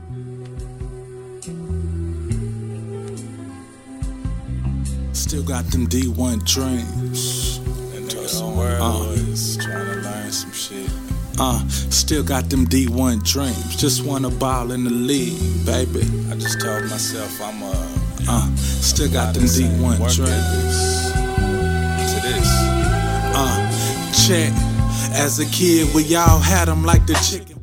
Still got them D1 dreams. That nigga on world was trying to learn some shit. Still got them D1 dreams. Just wanna ball in the league, baby. I just told myself I'm still got them D1 dreams. To this. Check. As a kid, we all had them like the chicken.